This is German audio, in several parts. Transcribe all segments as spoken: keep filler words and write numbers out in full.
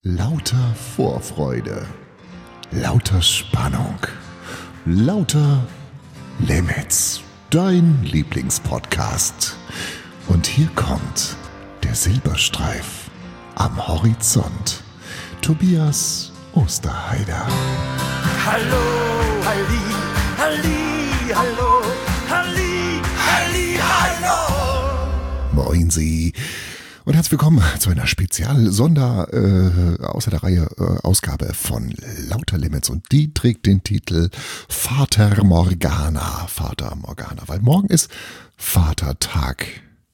Lauter Vorfreude, lauter Spannung, lauter Limits, dein Lieblingspodcast. Und hier kommt der Silberstreif am Horizont. Tobias Osterheider. Hallo, Halli, Halli, hallo, Halli, Halli, hallo. Moin Sie. Und herzlich willkommen zu einer Spezial-Sonder äh, außer der Reihe äh, Ausgabe von Lauter Limits, und die trägt den Titel Vater Morgana. Vater Morgana, weil morgen ist Vatertag.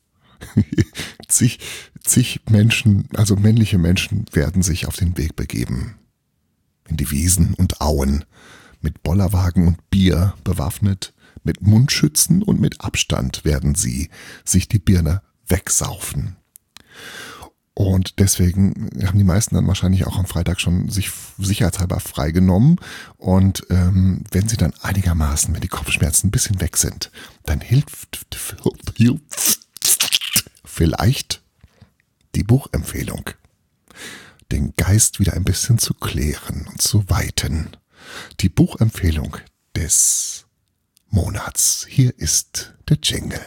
zig, zig Menschen, also männliche Menschen, werden sich auf den Weg begeben. In die Wiesen und Auen, mit Bollerwagen und Bier bewaffnet, mit Mundschützen und mit Abstand werden sie sich die Birne wegsaufen. Und deswegen haben die meisten dann wahrscheinlich auch am Freitag schon sich sicherheitshalber freigenommen. Und ähm, wenn sie dann einigermaßen, wenn die Kopfschmerzen ein bisschen weg sind, dann hilft, hilft vielleicht die Buchempfehlung, den Geist wieder ein bisschen zu klären und zu weiten. Die Buchempfehlung des Monats. Hier ist der Jingle.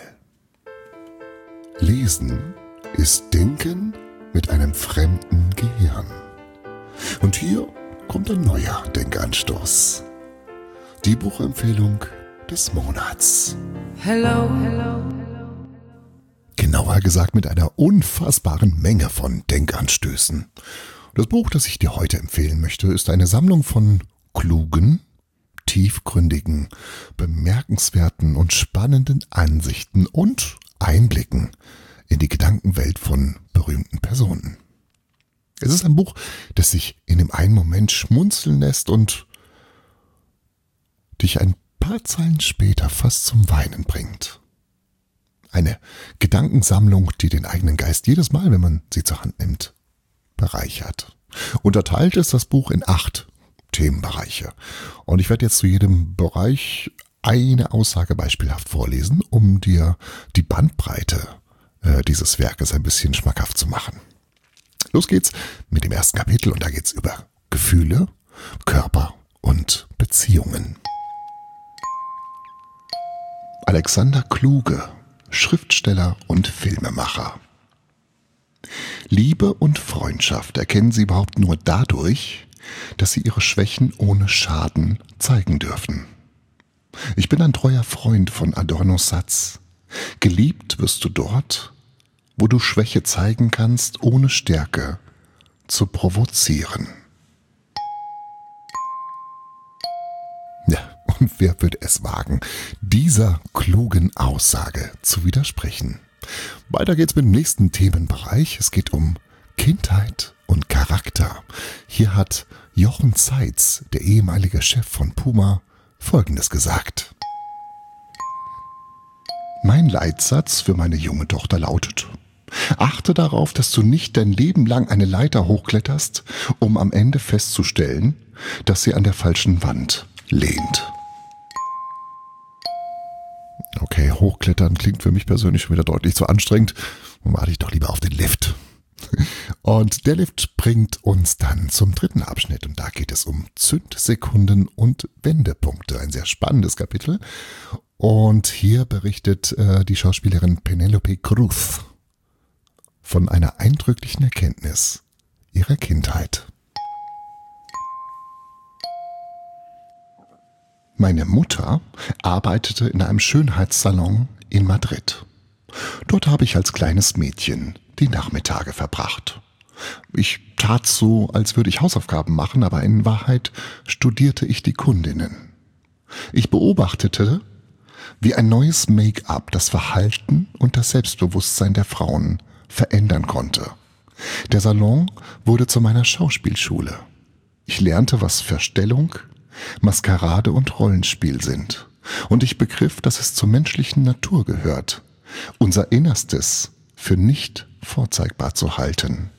Lesen ist Denken mit einem fremden Gehirn. Und hier kommt ein neuer Denkanstoß. Die Buchempfehlung des Monats. Hello, hello. Genauer gesagt mit einer unfassbaren Menge von Denkanstößen. Das Buch, das ich dir heute empfehlen möchte, ist eine Sammlung von klugen, tiefgründigen, bemerkenswerten und spannenden Ansichten und Einblicken in die Gedankenwelt von berühmten Personen. Es ist ein Buch, das sich in dem einen Moment schmunzeln lässt und dich ein paar Zeilen später fast zum Weinen bringt. Eine Gedankensammlung, die den eigenen Geist jedes Mal, wenn man sie zur Hand nimmt, bereichert. Unterteilt ist das Buch in acht Themenbereiche. Und ich werde jetzt zu jedem Bereich eine Aussage beispielhaft vorlesen, um dir die Bandbreite äh, dieses Werkes ein bisschen schmackhaft zu machen. Los geht's mit dem ersten Kapitel, und da geht's über Gefühle, Körper und Beziehungen. Alexander Kluge, Schriftsteller und Filmemacher. Liebe und Freundschaft erkennen sie überhaupt nur dadurch, dass sie ihre Schwächen ohne Schaden zeigen dürfen. Ich bin ein treuer Freund von Adornos Satz. Geliebt wirst du dort, wo du Schwäche zeigen kannst, ohne Stärke zu provozieren. Ja, und wer würde es wagen, dieser klugen Aussage zu widersprechen? Weiter geht's mit dem nächsten Themenbereich. Es geht um Kindheit und Charakter. Hier hat Jochen Zeitz, der ehemalige Chef von Puma, Folgendes gesagt. Mein Leitsatz für meine junge Tochter lautet: Achte darauf, dass du nicht dein Leben lang eine Leiter hochkletterst, um am Ende festzustellen, dass sie an der falschen Wand lehnt. Okay, hochklettern klingt für mich persönlich schon wieder deutlich zu anstrengend. Dann warte ich doch lieber auf den Lift. Und der Lift bringt uns dann zum dritten Abschnitt, und da geht es um Zündsekunden und Wendepunkte. Ein sehr spannendes Kapitel. Und hier berichtet äh, die Schauspielerin Penélope Cruz von einer eindrücklichen Erkenntnis ihrer Kindheit. Meine Mutter arbeitete in einem Schönheitssalon in Madrid. Dort habe ich als kleines Mädchen die Nachmittage verbracht. Ich tat so, als würde ich Hausaufgaben machen, aber in Wahrheit studierte ich die Kundinnen. Ich beobachtete, wie ein neues Make-up das Verhalten und das Selbstbewusstsein der Frauen verändern konnte. Der Salon wurde zu meiner Schauspielschule. Ich lernte, was Verstellung, Maskerade und Rollenspiel sind. Und ich begriff, dass es zur menschlichen Natur gehört, unser Innerstes für nicht vorzeigbar zu halten.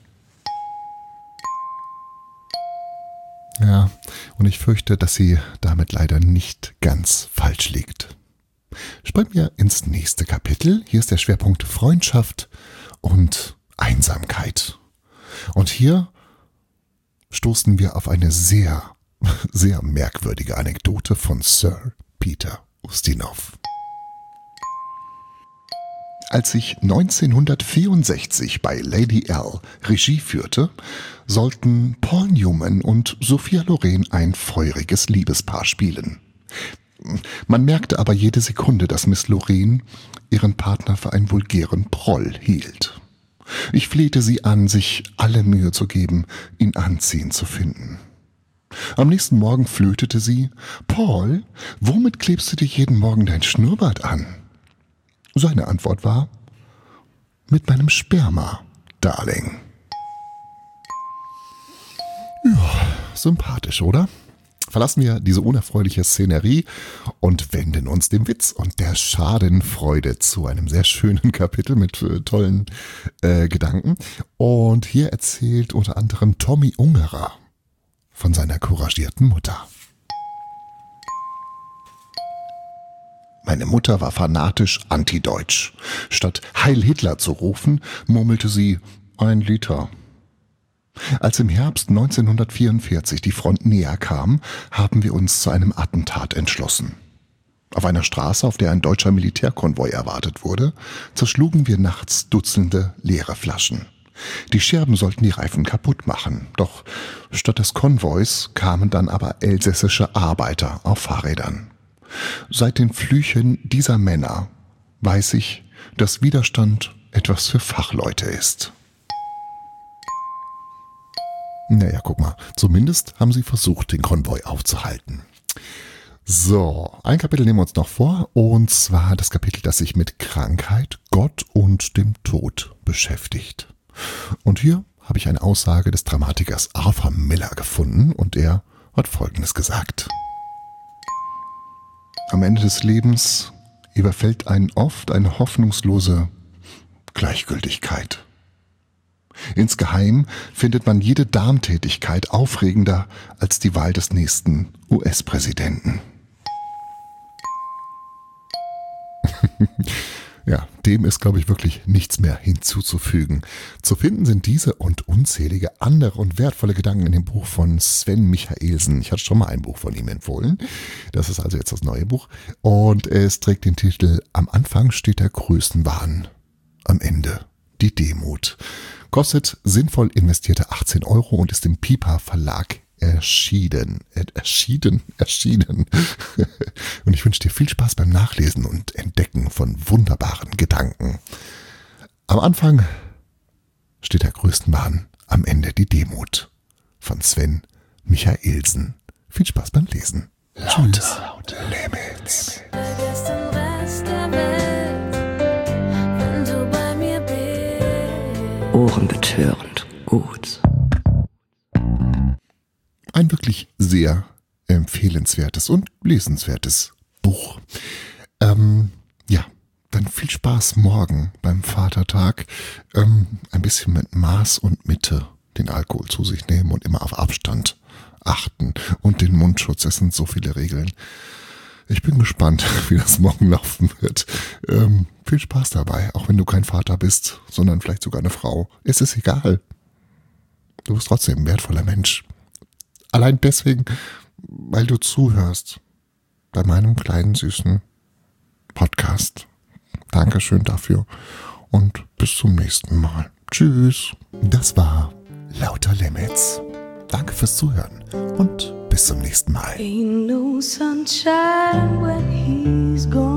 Ja, und ich fürchte, dass sie damit leider nicht ganz falsch liegt. Springen wir ins nächste Kapitel. Hier ist der Schwerpunkt Freundschaft und Einsamkeit. Und hier stoßen wir auf eine sehr, sehr merkwürdige Anekdote von Sir Peter Ustinov. Als ich neunzehnhundertvierundsechzig bei Lady L Regie führte, sollten Paul Newman und Sophia Loren ein feuriges Liebespaar spielen. Man merkte aber jede Sekunde, dass Miss Loren ihren Partner für einen vulgären Proll hielt. Ich flehte sie an, sich alle Mühe zu geben, ihn anziehend zu finden. Am nächsten Morgen flötete sie: »Paul, womit klebst du dir jeden Morgen dein Schnurrbart an?« Seine Antwort war: »Mit meinem Sperma, Darling.« Ja, sympathisch, oder? Verlassen wir diese unerfreuliche Szenerie und wenden uns dem Witz und der Schadenfreude zu, einem sehr schönen Kapitel mit äh, tollen äh, Gedanken. Und hier erzählt unter anderem Tommy Ungerer von seiner couragierten Mutter. Meine Mutter war fanatisch antideutsch. Statt Heil Hitler zu rufen, murmelte sie: ein Liter. Als im Herbst neunzehnhundertvierundvierzig die Front näher kam, haben wir uns zu einem Attentat entschlossen. Auf einer Straße, auf der ein deutscher Militärkonvoi erwartet wurde, zerschlugen wir nachts Dutzende leere Flaschen. Die Scherben sollten die Reifen kaputt machen, doch statt des Konvois kamen dann aber elsässische Arbeiter auf Fahrrädern. Seit den Flüchen dieser Männer weiß ich, dass Widerstand etwas für Fachleute ist. Naja, guck mal, zumindest haben sie versucht, den Konvoi aufzuhalten. So, ein Kapitel nehmen wir uns noch vor, und zwar das Kapitel, das sich mit Krankheit, Gott und dem Tod beschäftigt. Und hier habe ich eine Aussage des Dramatikers Arthur Miller gefunden, und er hat Folgendes gesagt: Am Ende des Lebens überfällt einen oft eine hoffnungslose Gleichgültigkeit. Insgeheim findet man jede Darmtätigkeit aufregender als die Wahl des nächsten U S-Präsidenten. Ja, dem ist, glaube ich, wirklich nichts mehr hinzuzufügen. Zu finden sind diese und unzählige andere und wertvolle Gedanken in dem Buch von Sven Michaelsen. Ich hatte schon mal ein Buch von ihm empfohlen. Das ist also jetzt das neue Buch. Und es trägt den Titel Am Anfang steht der Größenwahn, am Ende die Demut. Kostet sinnvoll investierte achtzehn Euro und ist im Pipa Verlag erschienen. Äh, erschienen, erschienen. Und ich wünsche dir viel Spaß beim Nachlesen und Entdecken von wunderbaren Gedanken. Am Anfang steht der Größenwahn, am Ende die Demut. Von Sven Michaelsen. Viel Spaß beim Lesen. Tschüss. Laute Limits. Vergiss den Rest der Welt, wenn du bei mir bist. Ohrenbetörend gut. Ein wirklich sehr empfehlenswertes und lesenswertes Buch. Ähm, ja, dann viel Spaß morgen beim Vatertag. Ähm, ein bisschen mit Maß und Mitte den Alkohol zu sich nehmen und immer auf Abstand achten und den Mundschutz. Es sind so viele Regeln. Ich bin gespannt, wie das morgen laufen wird. Ähm, viel Spaß dabei, auch wenn du kein Vater bist, sondern vielleicht sogar eine Frau. Es ist egal. Du bist trotzdem ein wertvoller Mensch. Allein deswegen, weil du zuhörst bei meinem kleinen, süßen Podcast. Dankeschön dafür und bis zum nächsten Mal. Tschüss. Das war Lauter Limits. Danke fürs Zuhören und bis zum nächsten Mal. Ain't no sunshine when he's gone.